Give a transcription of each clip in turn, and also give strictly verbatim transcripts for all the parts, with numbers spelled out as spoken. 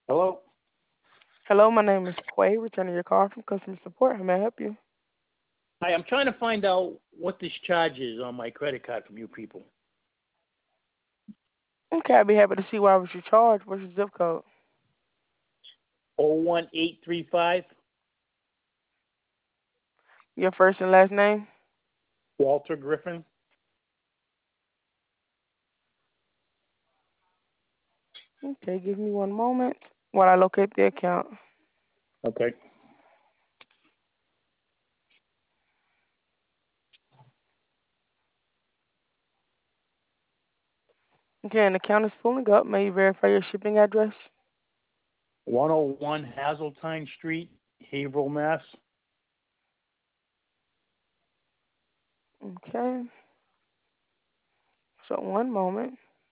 Hello? Hello, my name is Quay, returning your call from customer support. How may I help you? Hi, I'm trying to find out what this charge is on my credit card from you people. Okay, I'd be happy to see why was you charged. What's your zip code? Oh one eight three five, Your first and last name? Walter Griffin. Okay, give me one moment while I locate the account. Okay. Okay, and the account is pulling up. May you verify your shipping address? one oh one Hazeltine Street, Haverhill, Mass. Okay, so one moment.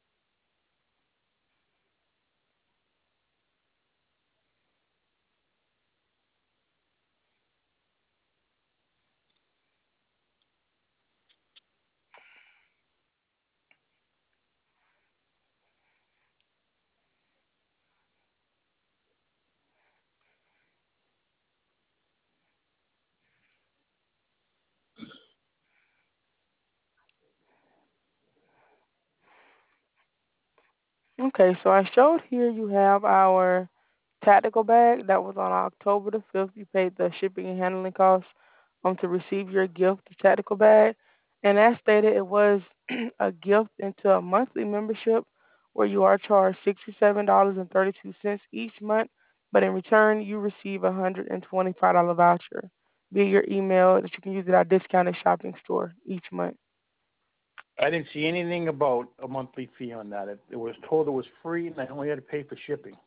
Okay, so I showed here you have our tactical bag that was on October the fifth. You paid the shipping and handling costs um to receive your gift, the tactical bag. And as stated, it was a gift into a monthly membership where you are charged sixty-seven dollars and thirty-two cents each month, but in return you receive a one hundred twenty-five dollars voucher via your email that you can use at our discounted shopping store each month. I didn't see anything about a monthly fee on that. It, it was told it was free and I only had to pay for shipping.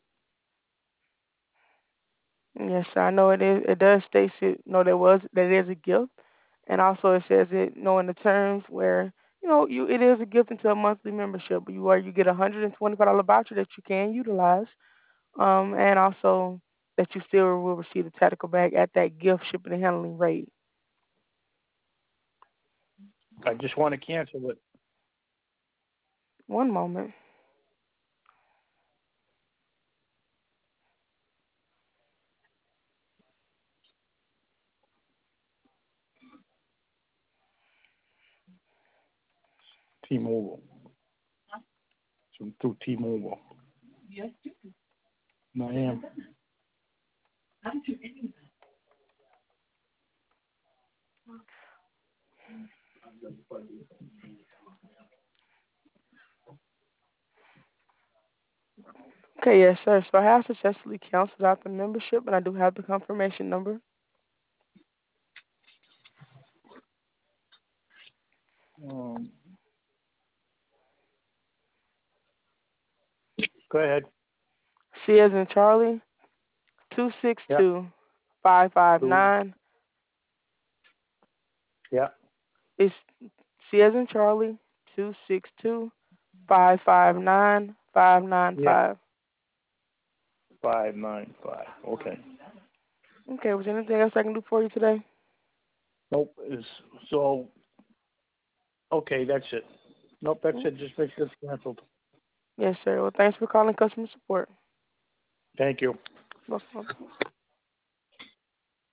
Yes, sir, I know it is. It does state it. No, there was that it is a gift, and also it says it. You know, in the terms where you know you it is a gift into a monthly membership. But you are you get a hundred and twenty five dollar voucher that you can utilize, um, and also that you still will receive the tactical bag at that gift shipping and handling rate. I just want to cancel it. One moment. T-Mobile. So through T-Mobile. I am. Okay, yes, sir. So I have successfully canceled out the membership, and I do have the confirmation number. Um, go ahead. C as in Charlie, two six Yeah. two five five Two. nine. Yeah. It's C as in Charlie, two six two five five nine five nine Yeah. five. Five nine five. Okay. Okay, was there anything else I can do for you today? Nope. Is so okay. That's it. Nope. That's Mm, it. Just make sure it's canceled. yes, sir. Well, thanks for calling customer support. Thank you. Welcome.